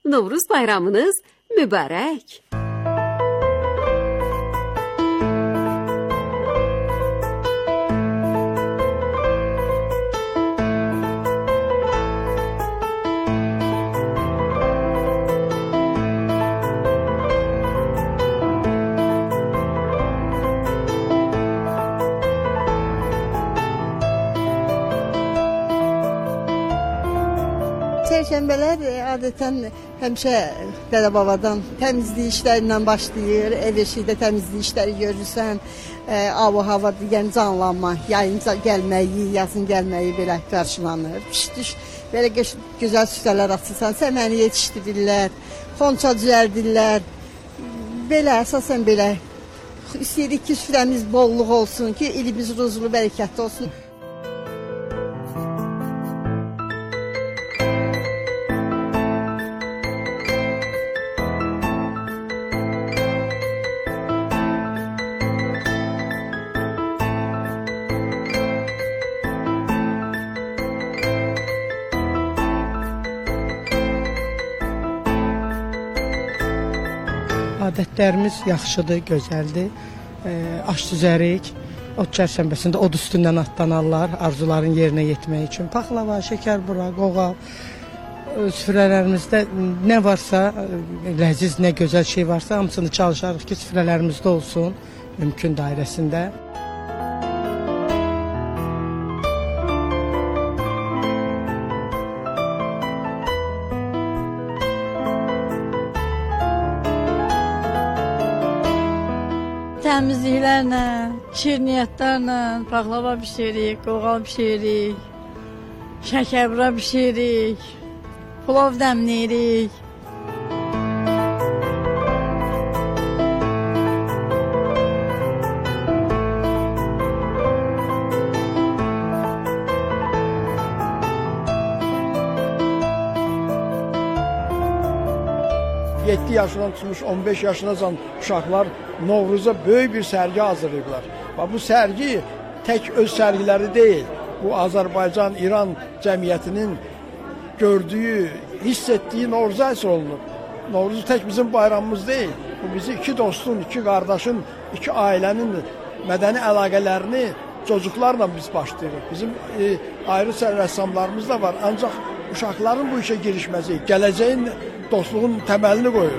Novruz bayramınız mübarək. Çərşənbələr adətən həmişə dədə-babadan təmizlik işlərindən başlayır. Ev eşikdə təmizlik işləri görürsən. Hava yəni canlanma, yayın gəlməyi, yazın gəlməyi belə qarşılanır. Pişdiş belə gözəl süfrələr açırsan, səməni yetişdirirlər, xonça düzəldirlər. Belə əsasən belə istəyirik ki, süfrəmiz bolluq olsun ki, ilimiz ruzlu, bərəkətli olsun. Adətlərimiz yaxşıdır, gözəldir. Aş düzərik, ot çərşənbəsində od üstündən atlanarlar, arzuların yerinə yetmək üçün. Paxlava, şəkər bura, qoğal, süfrələrimizdə nə varsa, ləziz, nə gözəl şey varsa, hamısını çalışarıq ki, süfrələrimizdə olsun, mümkün dairəsində. Təmizliklərlə, şirniyyətlərlə, paxlava bişiririk, qoğal bişiririk, şəkərbura bişiririk, plov dəmləyirik. Yedi yaşından tutmuş 15 yaşınacan uşaqlar Novruza böyük bir sərgi hazırlayıblar. Bu sərgi tək öz sərgiləri deyil. Bu Azərbaycan, İran cəmiyyətinin gördüyü, hiss etdiyi Novruza əsr olunur. Novruz tək bizim bayramımız deyil. Bu bizi iki dostun, iki qardaşın, iki ailənin mədəni əlaqələrini çocuklarla biz başlayırıq. Bizim ayrı rəssamlarımız da var. Ancaq uşaqların bu işə girişməsi, gələcəyin dostluğun təməlini qoyur.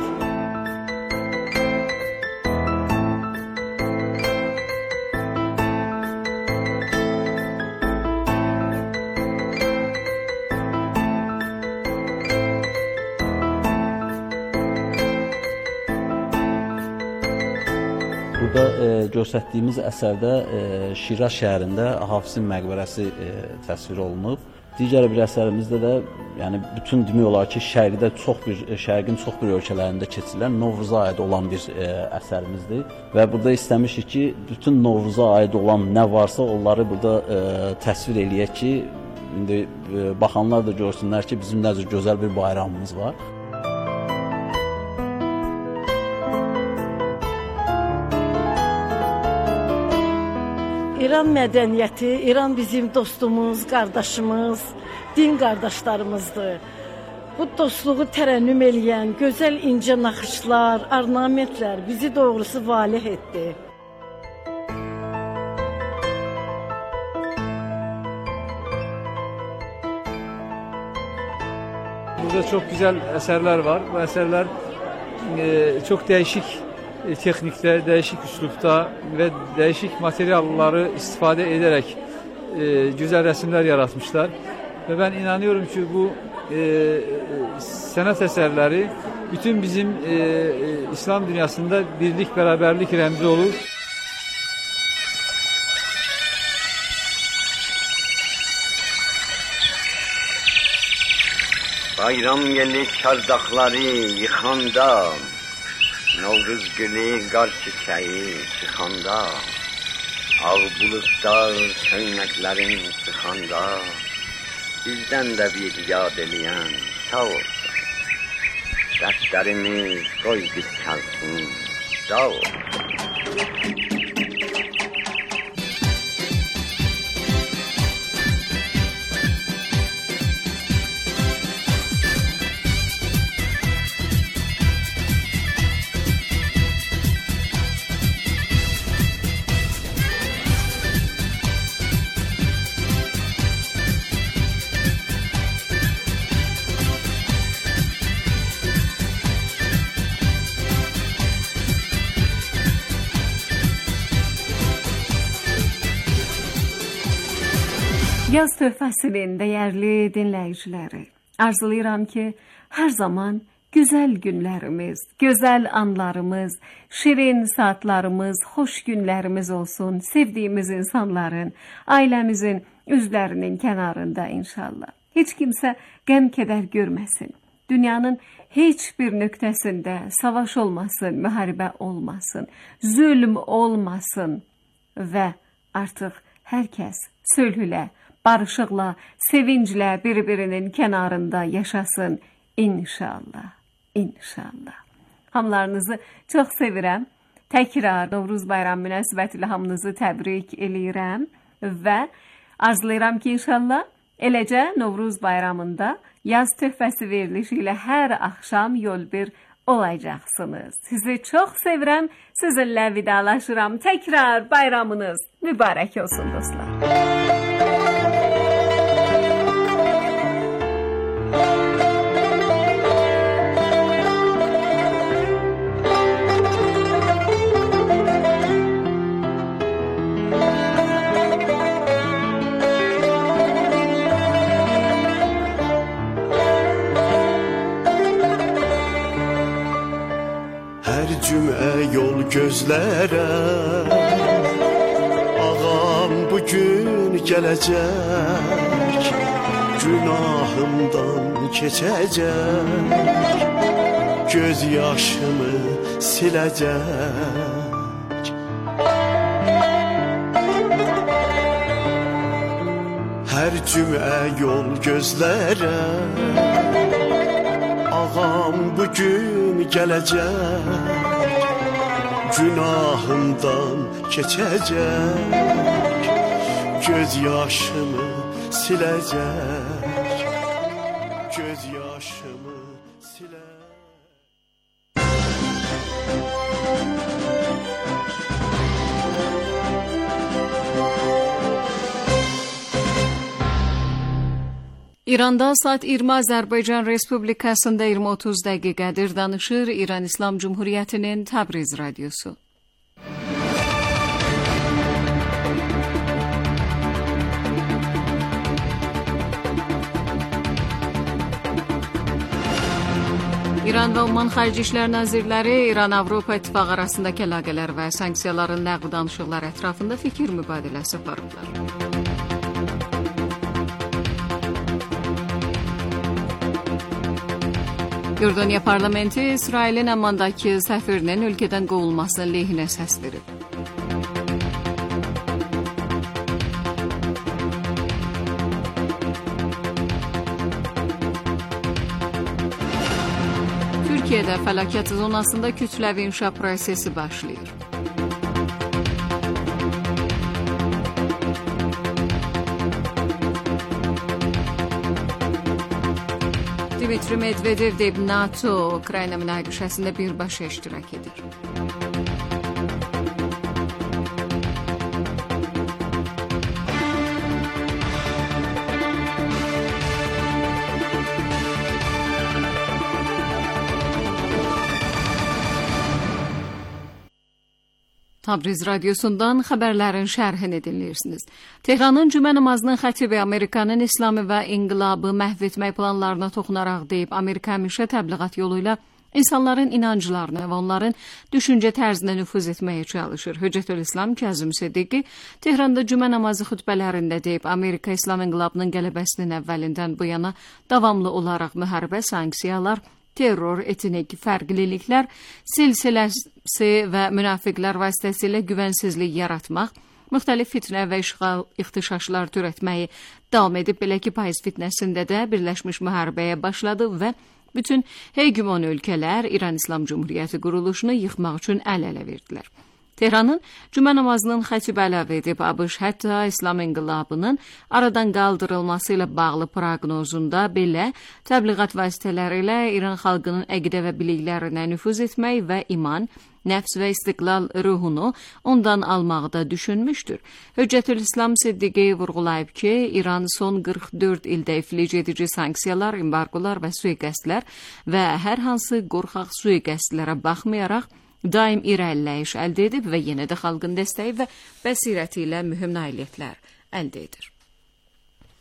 Burada göstərdiyimiz əsərdə Şiraz şəhərində Hafizin məqbərəsi təsvir olunub. Digər bir əsərimizdə də, yəni bütün demək olar ki, şərqin çox bir ölkələrində keçirilən Novruza aid olan bir əsərimizdir. Və burada istəmişik ki, bütün Novruza aid olan nə varsa onları burada təsvir eləyək ki, indi baxanlar da görsünlər ki, bizim necə gözəl bir bayramımız var. İran mədəniyyəti, İran bizim dostumuz, qardaşımız, din qardaşlarımızdır. Bu dostluğu tərənnüm eləyən gözəl incə naxışlar, ornamentlər bizi doğrusu valeh etdi. Burada çok güzel eserler var. Bu eserler çok değişik teknikte, değişik üslupta ve değişik materyalları istifade ederek güzel resimler yaratmışlar. Ve ben inanıyorum ki bu sanat eserleri bütün bizim İslam dünyasında birlik, beraberlik remzi olur. Bayram gelip çardakları yıkanda, Novruz gülü qar çiçeği çıkanda, Ağ bulutda söynəklərin çıxanda, Bizdən də bir yad eləyən sağ olsun. Dərslərimiz qoy biz çalsın, sağ olsun. Yaz töhfəsinin dəyərli dinləyiciləri, arzulayıram ki, hər zaman gözəl günlərimiz, gözəl anlarımız, şirin saatlarımız, xoş günlərimiz olsun, sevdiyimiz insanların, ailəmizin üzlərinin kənarında inşallah. Heç kimsə qəm-kədər görməsin. Dünyanın heç bir nöqtəsində savaş olmasın, müharibə olmasın, zülm olmasın və artıq hər kəs sülhlə, barışıqla, sevinclə bir-birinin kənarında yaşasın inşallah, inşallah. Hamılarınızı çox sevirəm. Təkrar Novruz bayramı münasibətilə hamınızı təbrik eləyirəm və arzulayıram ki, inşallah eləcə Novruz bayramında yaz töhfəsi verilişi ilə hər axşam yol bir olacaqsınız. Sizi çox sevirəm, sizinlə vidalaşıram. Təkrar bayramınız mübarək olsun dostlar. Cümə yol gözlərə ağam bugün gələcək, günahımdan keçəcək, göz yaşımı siləcək. Hər cümə yol gözlərə ağam bugün gələcək, günahımdan keçəcək, göz yaşımı siləcək, göz yaşımı siləcək. İranda saat 20 Azərbaycan Respublikasında 20:30 dəqiqədir. Danışır İran İslam Cumhuriyyətinin Təbriz radiosu. İran və Oman Xarici İşlər Nazirləri İran-Avropa İttifaqı arasındakı əlaqələr və sanksiyaların ləğv danışıqları ətrafında fikir mübadiləsi aparıblar. Yordaniya parlamenti İsrailin Əmmandakı səfirinin ölkədən qovulmasının lehinə səs verib. Türkiyədə fəlakət zonasında kütləvi inşa prosesi başlayır. Dmitri Medvedev deyib, NATO Ukrayna münaqişəsində birbaşa iştirak edir. Təbriz radiosundan xəbərlərin şərhini dinləyirsiniz. Tehranın cümə namazının xətibi Amerikanın İslamı və inqilabı məhv etmək planlarına toxunaraq deyib, Amerika həmişə təbliğat yolu ilə insanların inanclarına və onların düşüncə tərzinə nüfuz etməyə çalışır. Hüccətül-İslam Kazım Siddiqi Tehranda cümə namazı xütbələrində deyib, Amerika İslam inqilabının qələbəsinin əvvəlindən bu yana davamlı olaraq müharibə, sanksiyalar, terror, etnik fərqliliklər, silsiləsi və münafiqlər vasitəsilə güvənsizlik yaratmaq, müxtəlif fitnə və işğal ixtişaşlar törətməyi davam edib, belə ki, payız fitnəsində də birləşmiş müharibəyə başladı və bütün hegemon ölkələr İran İslam Cumhuriyyəti quruluşunu yıxmaq üçün əl-ələ verdilər. Tehranın cümə namazının xətibi əlavə edib, ABŞ hətta İslam inqilabının aradan qaldırılması ilə bağlı proqnozunda belə təbliğat vasitələri ilə İran xalqının əqidə və biliklərinə nüfuz etmək və iman, nəfs və istiqlal ruhunu ondan almağı da düşünmüşdür. Hüccətül-İslam Siddiqi vurğulayıb ki, İran son 44 ildə iflic edici sanksiyalar, embargolar və sui-qəsdlər və hər hansı qorxaq sui-qəsdlərə baxmayaraq daim irəliləyiş əldə edib və yenə də xalqın dəstəyi və bəsirəti ilə mühüm nailiyyətlər əldə edir.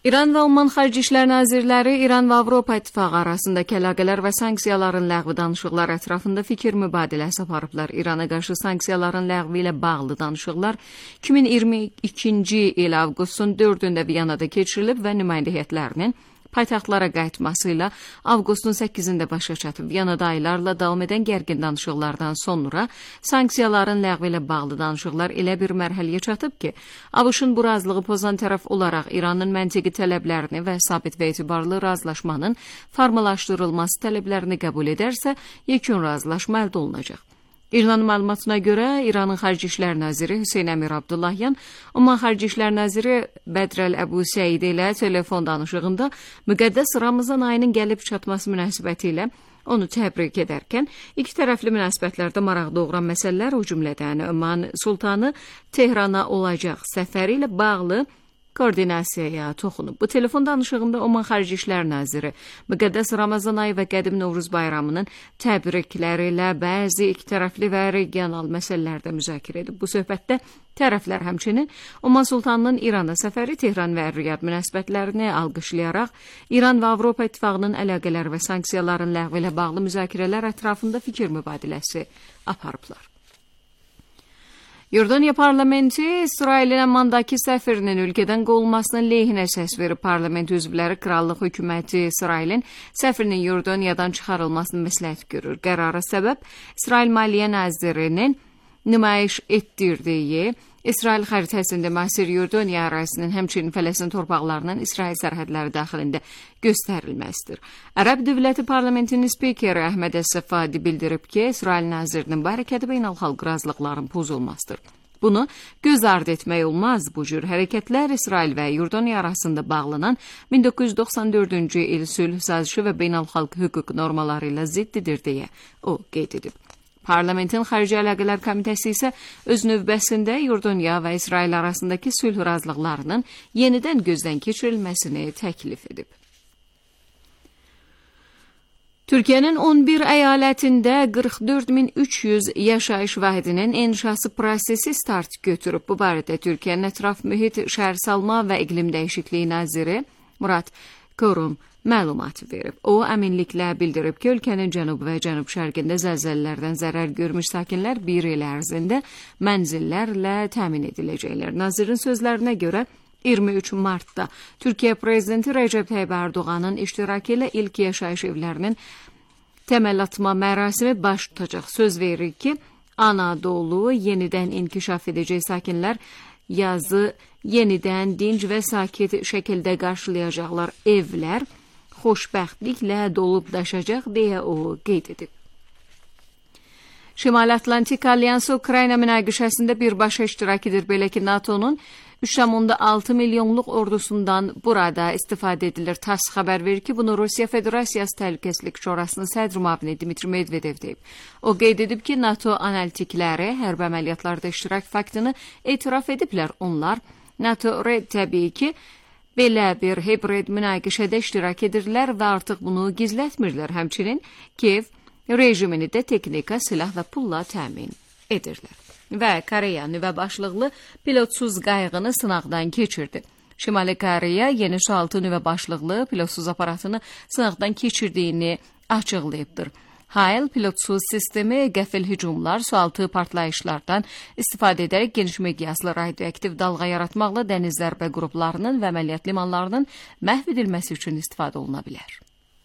İran və Oman Xarici İşlər Nazirləri İran və Avropa İttifaqı arasındakı əlaqələr və sanksiyaların ləğvi danışıqları ətrafında fikir mübadiləsi aparıblar. İrana qarşı sanksiyaların ləğvi ilə bağlı danışıqlar 2022-ci il avqustun 4-də Viyanada keçirilib və nümayəndə heyətlərinin paytaxtlara qayıtması ilə avqustun 8-də başa çatıb. Viyanada aylarla davam edən gərgin danışıqlardan sonra sanksiyaların ləğvi ilə bağlı danışıqlar elə bir mərhələyə çatıb ki, ABŞ-ın bu razılığı pozan tərəf olaraq İranın məntiqi tələblərini və sabit və etibarlı razılaşmanın formalaşdırılması tələblərini qəbul edərsə, yekun razılaşma əldə olunacaq. İranın məlumatına görə İranın Xarici İşlər Naziri Hüseyn Əmir Abdullahyan, Oman Xarici İşlər Naziri Bədrəl Əbu Səid ilə telefon danışığında müqəddəs Ramazan ayının gəlib çatması münasibəti ilə onu təbrik edərkən, iki tərəfli münasibətlərdə maraq doğuran məsələlər, o cümlədən Oman Sultanı Tehrana olacaq səfəri ilə bağlı koordinasiyaya toxunub. Bu telefon danışığında Oman Xarici İşlər Naziri müqəddəs Ramazan ayı və Qədim Novruz bayramının təbrikləri ilə bəzi ikitərəfli və regional məsələlərdə müzakirə edib. Bu söhbətdə tərəflər həmçinin Oman Sultanının İrana səfəri, Tehran və Riyad münasibətlərini alqışlayaraq İran və Avropa İttifaqının əlaqələri və sanksiyaların ləğvi ilə bağlı müzakirələr ətrafında fikir mübadiləsi aparıblar. Yordaniya parlamenti İsrailin Əmmandakı səfirinin ülkədən qovulmasına lehinə səs verib. Parlament üzvləri Krallıq hökuməti İsrailin səfirinin Yordaniyadan çıxarılmasını məsləhət görür. Qərara səbəb İsrail Maliyyə Nazirinin nümayiş etdirdiyi İsrail xəritəsində müasir Yordaniya ərazisinin həmçinin Fələstin torpaqlarının İsrail sərhədləri daxilində göstərilməsidir. Ərəb Dövləti Parlamentinin spikeri Əhməd Əs-Səfadi bildirib ki, İsrail nazirinin bu hərəkəti beynəlxalq razılıqların pozulmasıdır. Bunu göz ardı etmək olmaz. Bu cür hərəkətlər İsrail və Yordaniya arasında bağlanan 1994-cü il sülh sazişi və beynəlxalq hüquq normaları ilə ziddidir deyə o qeyd edib. Parlamentin Xarici Əlaqələr Komitəsi isə öz növbəsində Yordaniya və İsrail arasındakı sülh razılıqlarının yenidən gözdən keçirilməsini təklif edib. Türkiyənin 11 əyalətində 44.300 yaşayış vahidinin inşası prosesi start götürüb. Bu barədə Türkiyənin Ətraf Mühit, Şəhərsalma və İqlim Dəyişikliyi naziri Murad Korum məlumat verib. O, əminliklə bildirib ki, ölkənin cənub və cənub-şərqində zəlzələlərdən zərər görmüş sakinlər bir il ərzində mənzillərlə təmin ediləcəklər. Nazirin sözlərinə görə 23 martda Türkiyə Prezidenti Rəcəb Tayyib Ərdoğanın iştirakı ilə ilk yaşayış evlərinin təməl atma mərasimi baş tutacaq. Söz verir ki, Anadolu yenidən inkişaf edəcək, sakinlər yazı yenidən dinc və sakit şəkildə qarşılayacaqlar, evlər xoşbəxtliklə dolub daşacaq deyə o qeyd edib. Şimali Atlantik Alyansı Ukrayna münaqişəsində birbaşa iştirak edir. Belə ki, NATO'nun 3,6 milyonluq ordusundan burada istifadə edilir. TASS xəbər verir ki, bunu Rusiya Federasiyası Təhlükəsizlik Şurasının sədr müavini Dmitri Medvedev deyib. O qeyd edib ki, NATO analitikləri hərbi əməliyyatlarda iştirak faktını etiraf ediblər. Onlar NATO təbii ki, belə bir hibrid münaqişədə iştirak edirlər və artıq bunu gizlətmirlər. Həmçinin Kiyev rejimini də texnika, silah və pulla təmin edirlər. Və Koreya nüvə başlıqlı pilotsuz qayıqını sınaqdan keçirdi. Şimali Koreya yeni sualtı nüvə başlıqlı pilotsuz aparatını sınaqdan keçirdiyini açıqlayıbdır. Hayl pilotsuz sistemi qəfil hücumlar, sualtı partlayışlardan istifadə edərək geniş miqyaslı radioaktiv dalğa yaratmaqla dəniz zərbə qruplarının və əməliyyat limanlarının məhv edilməsi üçün istifadə oluna bilər.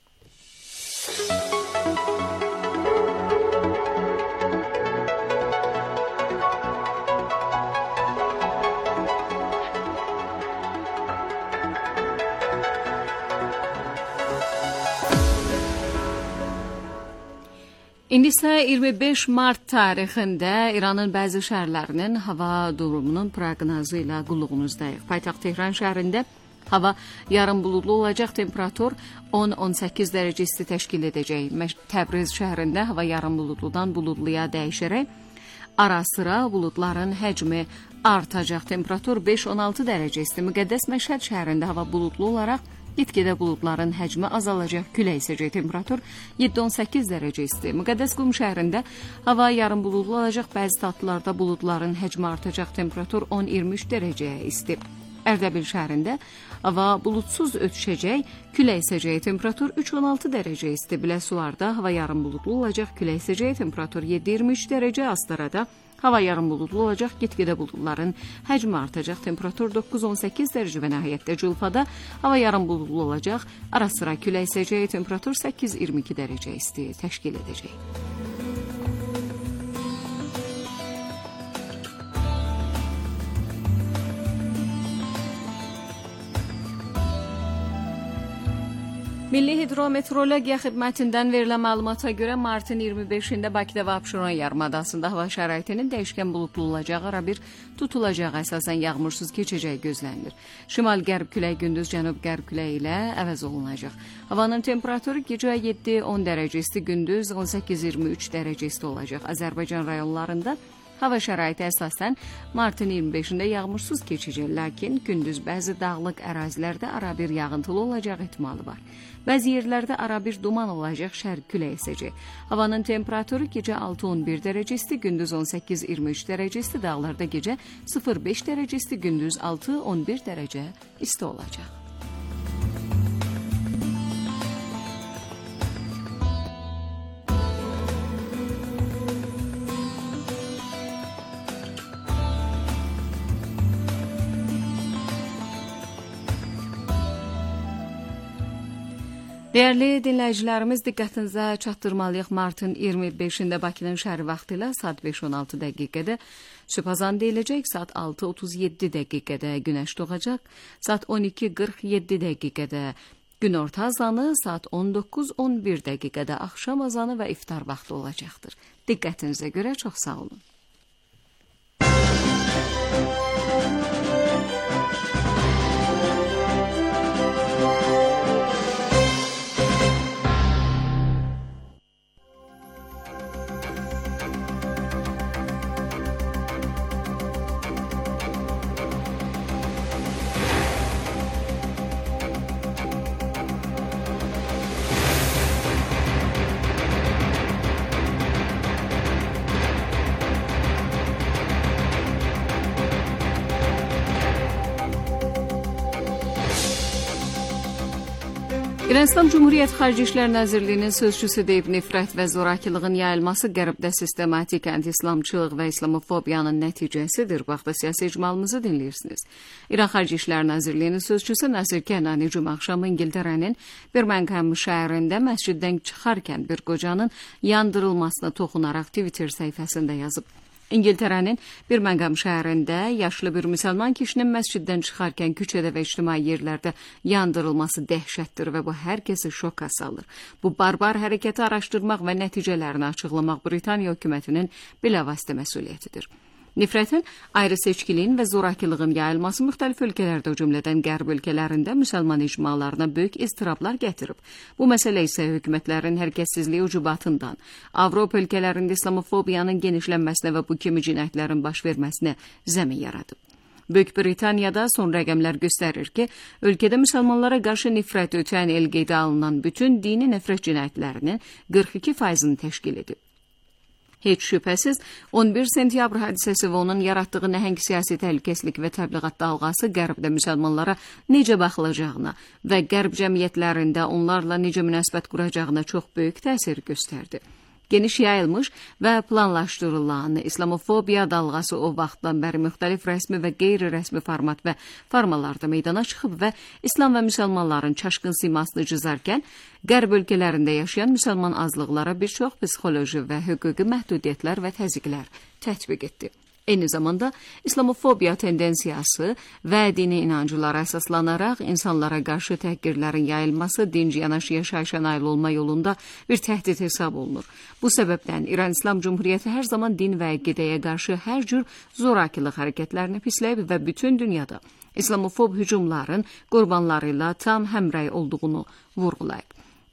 İndi isə 25 mart tarixində İranın bəzi şəhərlərinin hava durumunun proqnozu ilə qulluğunuzdayıq. Paytaxt Tehran şəhərində hava yarım buludlu olacaq, temperatur 10-18 dərəcə isti təşkil edəcək. Təbriz şəhərində hava yarım buludludan buludluya dəyişərək ara-sıra buludların həcmi artacaq. Temperatur 5-16 dərəcə isti. Müqəddəs Məşhəd şəhərində hava buludlu olaraq getgədə buludların həcmi azalacaq, külək əsəcək, temperatur 7-18 dərəcə isti. Müqəddəs Qum şəhərində hava yarım buludlu olacaq, bəzi tatlılarda buludların həcmi artacaq, temperatur 10-23 dərəcəyə isti. Ərdəbil şəhərində Hava bulutsuz ötüşəcək, külək əsəcək, temperatur 3-16 dərəcə isti. Biləsuvarda hava yarım bulutlu olacaq, külək əsəcək, temperatur 7-23 dərəcə. Astarada hava yarım bulutlu olacaq, get-gedə buludların həcmi artacaq, temperatur 9-18 dərəcə və nəhayətdə Culfada hava yarım bulutlu olacaq, ara-sıra külək əsəcək, temperatur 8-22 dərəcə isti təşkil edəcək. Milli Hidrometeorologiya Xidmətindən verilən məlumata görə martın 25-də Bakıda və Abşeron yarımadasında hava şəraitinin dəyişkən buludlu olacağı, arabir tutulacağı, əsasən yağmursuz keçəcəyi gözlənilir. Şimal-qərb küləyi gündüz cənub-qərb küləyi ilə əvəz olunacaq. Havanın temperaturu gecə 7-10 dərəcə isti, gündüz 18-23 dərəcə isti olacaq. Azərbaycan rayonlarında hava şəraiti əsasən martın 25-də yağmursuz keçəcək, lakin gündüz bəzi dağlıq ərazilərdə arabir yağıntılı olacaq ehtimalı var. Bəzi yerlərdə arabir duman olacaq, şərq küləyi əsəcək. Havanın temperaturu gecə 6-11 dərəcə isti, gündüz 18-23 dərəcə isti, dağlarda gecə 0-5 dərəcə isti, gündüz 6-11 dərəcə isti olacaq. Dəyərli dinləyicilərimiz, diqqətinizə çatdırmalıyıq. Martın 25-də Bakının şəhəri vaxtı ilə saat 5:16 dəqiqədə sübhazan deyiləcək, saat 6:37 dəqiqədə günəş doğacaq, saat 12:47 dəqiqədə günorta azanı, saat 19:11 dəqiqədə axşam azanı və iftar vaxtı olacaqdır. Diqqətinizə görə çox sağ olun. İran Cumhuriyet Xarici İşlər Nazirliyinin sözçüsü deyib, nifrət və zorakılığın yayılması qərbdə sistematik anti-islamçılıq və islamofobiyanın nəticəsidir. Vaxtda siyasi icmalımızı dinləyirsiniz. İran Xarici İşlər Nazirliyinin sözçüsü Nasir Kənani cümə axşamı İngiltərənin Birmingham şəhərində məsciddən çıxarkən bir qocanın yandırılmasına toxunaraq Twitter səhifəsində yazıb. İngiltərənin Birmingham şəhərində yaşlı bir müsəlman kişinin məsciddən çıxarkən küçədə və ictimai yerlərdə yandırılması dəhşətdir və bu hər kəsi şoka salır. Bu barbar hərəkəti araşdırmaq və nəticələrini açıqlamaq Britaniya hökumətinin bilavasitə məsuliyyətidir. Nifrətin, ayrı seçkiliyin və zorakılığın yayılması müxtəlif ölkələrdə, o cümlədən qərb ölkələrində müsəlman icmalarına böyük istirablar gətirib. Bu məsələ isə hökumətlərin hərəkətsizliyi ucubatından, Avropa ölkələrində islamofobiyanın genişlənməsinə və bu kimi cinayətlərin baş verməsinə zəmin yaradıb. Böyük Britaniyada son rəqəmlər göstərir ki, ölkədə müsəlmanlara qarşı nifrət ötən il qeydə alınan bütün dini nifrət cinayətlərinin 42%-ni təşkil edib. Heç şübhəsiz, 11 sentyabr hadisəsi və onun yaratdığı nəhəng siyasi təhlükəsizlik və təbliğat dalğası qərbdə müsəlmanlara necə baxılacağına və qərb cəmiyyətlərində onlarla necə münasibət quracağına çox böyük təsir göstərdi. Geniş yayılmış və planlaşdırılan islamofobiya dalğası o vaxtdan bəri müxtəlif rəsmi və qeyri-rəsmi format və formalarda meydana çıxıb və İslam və müsəlmanların çaşqın simasını cızarkən, qərb ölkələrində yaşayan müsəlman azlıqlara bir çox psixoloji və hüquqi məhdudiyyətlər və təzyiqlər tətbiq etdi. Eyni zamanda islamofobiya tendensiyası və dini inancılara əsaslanaraq insanlara qarşı təhqirlərin yayılması dinc yanaşı yaşayışa nail olma yolunda bir təhdid hesab olunur. Bu səbəbdən İran İslam Cumhuriyyəti hər zaman din və əqidəyə qarşı hər cür zorakılıq hərəkətlərini pisləyib və bütün dünyada islamofob hücumların qurbanları ilə tam həmrəy olduğunu vurğulayıb.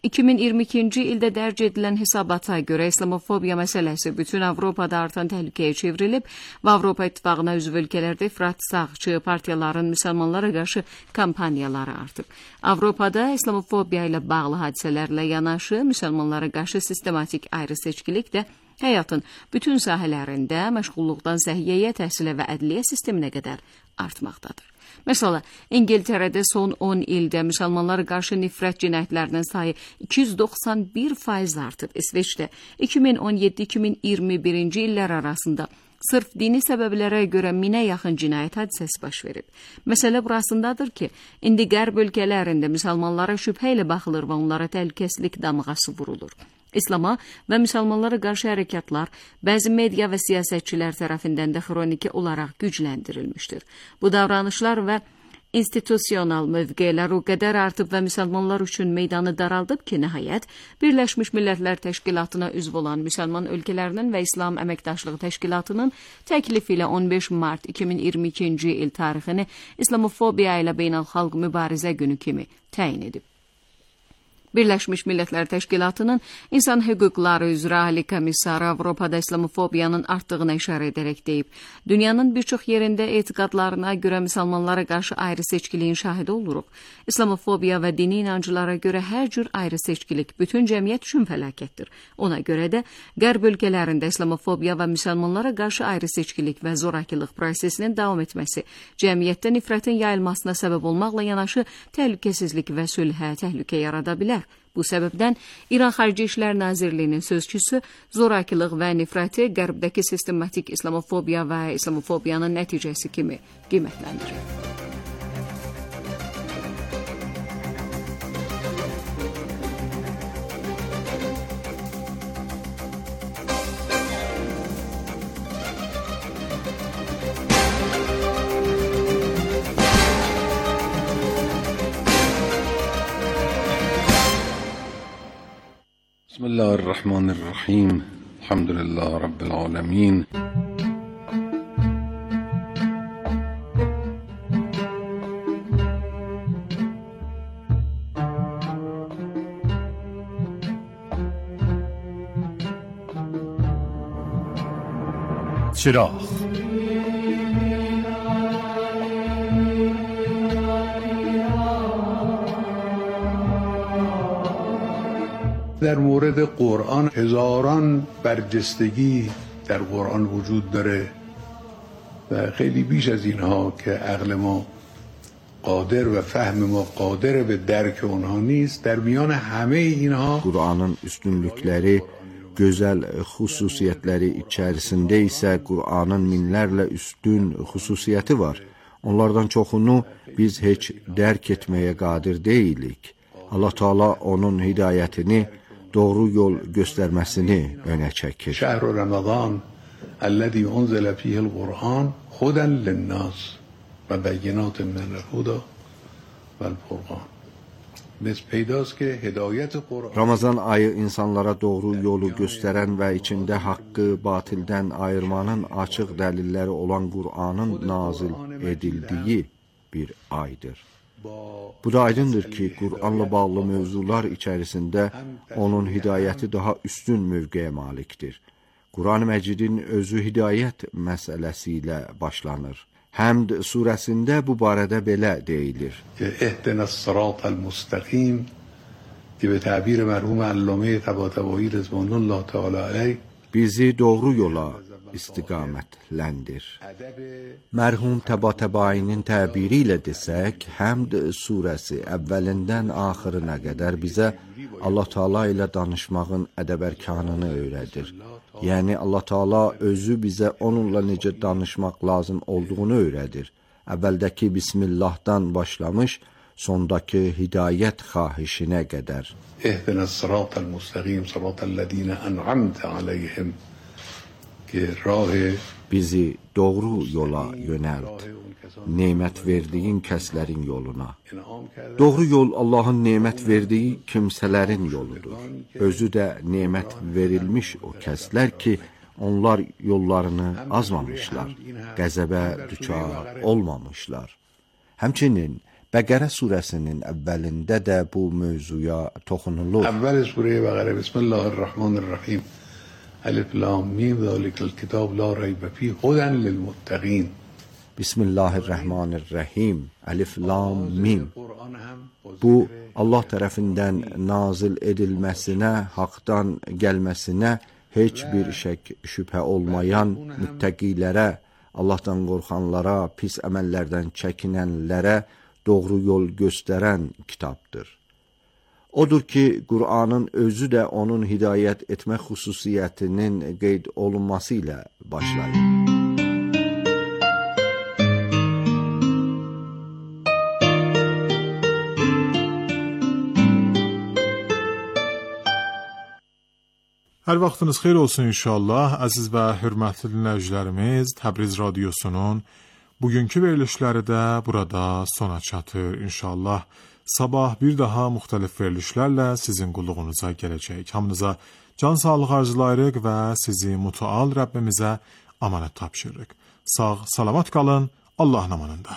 2022-ci ildə dərc edilən hesabata görə islamofobiya məsələsi bütün Avropada artan təhlükəyə çevrilib və Avropa İttifaqına üzv ölkələrdə ifrat sağçı partiyaların müsəlmanlara qarşı kampaniyaları artıb. Avropada islamofobiya ilə bağlı hadisələrlə yanaşı müsəlmanlara qarşı sistematik ayrı seçkilik də həyatın bütün sahələrində məşğulluqdan səhiyyəyə, təhsilə və ədliyyə sisteminə qədər artmaqdadır. Məsələn, İngiltərədə son 10 ildə müsəlmanlara qarşı nifrət cinayətlərinin sayı 291% artıb. İsveçdə 2017-2021-ci illər arasında sırf dini səbəblərə görə 1000-ə yaxın cinayət hadisəsi baş verib. Məsələ burasındadır ki, indi qərb ölkələrində müsəlmanlara şübhə ilə baxılır və onlara təhlükəsizlik damğası vurulur. İslama və müsəlmanlara qarşı hərəkatlar bəzi media və siyasətçilər tərəfindən də xroniki olaraq gücləndirilmişdir. Bu davranışlar və institusional mövqelər o qədər artıb və müsəlmanlar üçün meydanı daraldıb ki, nəhayət Birləşmiş Millətlər Təşkilatına üzv olan müsəlman ölkələrinin və İslam Əməkdaşlığı Təşkilatının təklifi ilə 15 mart 2022-ci il tarixini İslamofobiya ilə beynəlxalq mübarizə günü kimi təyin edib. Birləşmiş Millətlər Təşkilatının İnsan Hüquqları üzrə Ali Komissarı Avropada İslamofobiyanın artdığına işarə edərək deyib, dünyanın bir çox yerində etiqadlarına görə müsəlmanlara qarşı ayrı seçkiliyin şahidi oluruq. İslamofobiya və dini inancılara görə hər cür ayrı seçkilik bütün cəmiyyət üçün fəlakətdir. Ona görə də qərb ölkələrində İslamofobiya və müsəlmanlara qarşı ayrı seçkilik və zorakılıq prosesinin davam etməsi cəmiyyətdə nifrətin yayılmasına səbəb olmaqla yanaşı təhlükəsizlik və sülhə təhlükə yarada bilər. Bu səbəbdən İran Xarici İşlər Nazirliyinin sözçüsü zorakılıq və nifrəti qərbdəki sistematik İslamofobiya və İslamofobiyanın nəticəsi kimi qiymətləndirir. بسم الله الرحمن الرحيم الحمد لله رب العالمين چراغ در مورد قرآن هزاران برجستگی در قرآن وجود داره و خیلی بیش از اینها که عقل ما قادر و فهم ما قادر به درک اونها نیست. در میان همه اینها Qur'anın üstünlükləri, gözəl xüsusiyyətləri içərisində isə Qur'anın minlərlə üstün xüsusiyyəti var. Onlardan çoxunu biz heç dərk etməyə qadir deyilik. Allah Teala onun hidayətini, doğru yol göstərməsini önə çəkir. شهر رمضان الذي انزل فيه القرآن هدى للناس و بینات من الهدى و الفرقان. Ramazan ayı insanlara doğru yolu göstərən və içində haqqı batildən ayırmanın açıq dəlilləri olan Qur'anın nazil edildiyi bir aydır. Bu da aydındır ki, Qur'anla bağlı mövzular içərisində onun hidayəti daha üstün mövqeyə malikdir. Quran-ı Məcidin özü hidayət məsələsi ilə başlanır. Həmd surəsində bu barədə belə deyilir. Ehdinəs-sıratal müstəqim ki, be təbir mərhum Allame Təbatəbai Rızvanullah Teala aleyh bizi doğru yola istiqamətləndir. Mərhum Təbatəbainin təbiri ilə desək, Həmd surəsi əvvəlindən axırına qədər bizə Allah Teala ilə danışmağın ədəb-ərkanını öyrədir. Yəni Allah Teala özü bizə onunla necə danışmaq lazım olduğunu öyrədir. Əvvəldəki Bismillahdan başlamış, sondakı hidayət xahişinə qədər. Ehdinəs-sıratal müstəqim sıratəl-ləzīnə ən'amtə aleyhim ki, bizi doğru yola yönəlt, nemət verdiyin kəslərin yoluna. Doğru yol Allahın nemət verdiyi kimsələrin yoludur. Özü də nemət verilmiş o kəslər ki, onlar yollarını azmamışlar, qəzəbə düçar olmamışlar. Həmçinin Bəqərə surəsinin əvvəlində də bu mövzuya toxunulur. Əvvəl surəyə Bəqərə Bismillahirrahmanirrahim Elif lam mim zəlikəl kitab la reybə fih hudən lilmuttəqin. Bismillahirrahmanirrahim. Elif lam mim. Bu Allah tərəfindən nazil edilməsinə, haqdan gəlməsinə heç bir şək şübhə olmayan müttəqilərə Allahdan qorxanlara, pis əməllərdən çəkinənlərə doğru yol göstərən kitabdır. Odur ki, Qur'anın özü də onun hidayət etmə xüsusiyyətinin qeyd olunması ilə başlayır. Hər vaxtınız xeyir olsun inşallah. Əziz və hörmətli dinləyicilərimiz, Təbriz Radiosunun bugünkü verilişləri də burada sona çatır inşallah. Sabah bir daha müxtəlif verilişlərlə sizin qulluğunuza gələcək. Hamınıza can sağlığı arzulayırıq və sizi mütəal Rəbbimizə amanət tapşırırıq. Sağ, salamat qalın, Allahın amanında.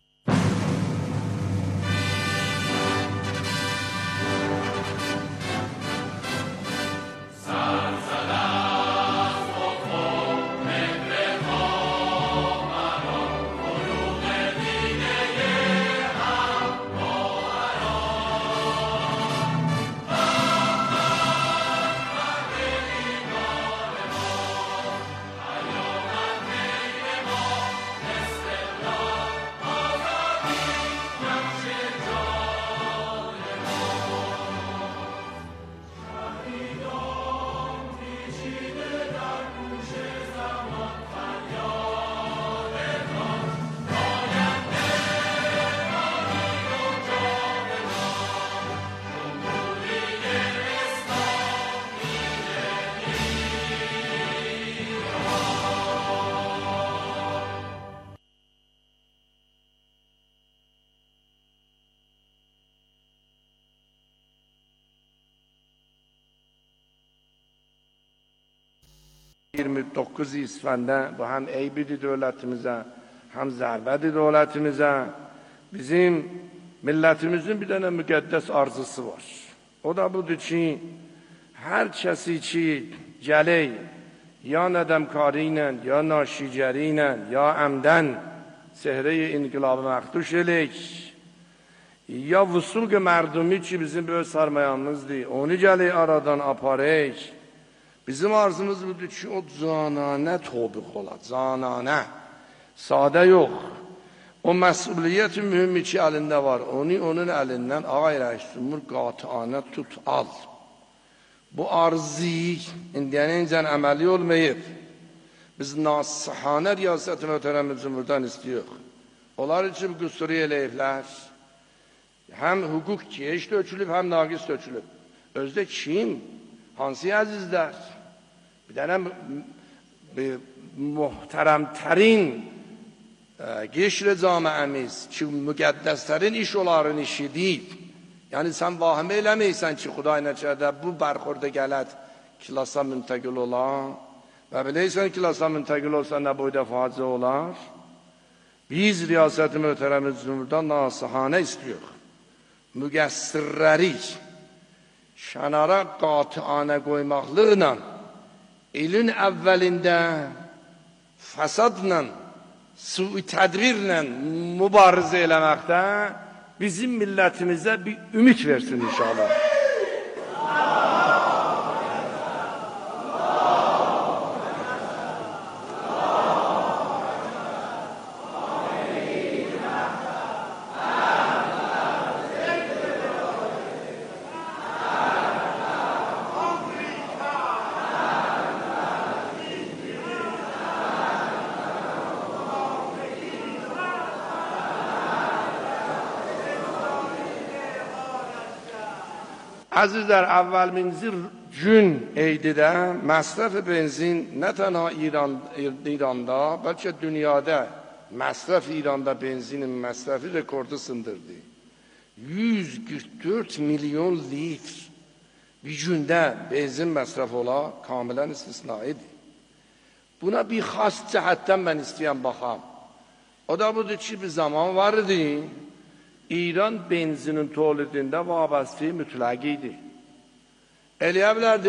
İsfəndə bu həm eybidir dövlətimizə, həm zərbədir dövlətimizə. Bizim millətimizin bir dənə müqəddəs arzusu var. O da budur ki, hər kəsi ki gələk, ya nədəmkarı ilə, ya naşicəri ilə, ya əmdən sehre-i inqilabı məxduş elək, ya vüsulq mərdumi ki bizim böyük sarmayamızdır, onu gələk aradan aparək. Bizim arzumuz budur ki, o cananə tobiq ola, cananə, sadə yox. O məsuliyyət mühümmi ki, əlində var, onu onun əlindən ağay rəis cümhur qatianə tut, al. Bu arzi indiyənincən əməli olmayıb. Biz nasıhanə riyasət-i möhtərəm-i cümhurdan istiyoruz. Onlar için qüsuri eləyiblər. Həm hüquq keş dökülüb, həm naqis dökülüb. Özdə kim? Hansı əzizlər? Bir dənə muhteremterin geçir camiemiz ki müqəddəslərin iş onların işi deyil. Yəni sən vahimə eləməysən ki Xuday nəçədə bu bərxorda gələt klasa müntəqil ola və biləysən klasa müntəqil olsa nə boyda facı olar. Biz riyasət-i möhtərəm-i cümhurdan nasihanə istiyoruz. Müqəssirləri kənara qatianə qoymaqlıqla ilin əvvəlində fəsadla, sui tədbirlə mübarizə eləməkdə bizim millətimizə bir ümid versin inşallah. Əzizlər, əvvəlminci gün eydidə məsrəf benzin nə tənha İranda, bəlkə dünyada məsrəf İranda benzinin məsrəfi rekordu sındırdı. 144 milyon litr bir gündə benzin məsrəf ola kamilən istisnaidir. Buna bir xas cəhətdən mən istəyəm baxam. O da budur ki, bir zaman var idi. İran benzinin tolidində vabəstəyi mütləq idi. Eləyə bilərdi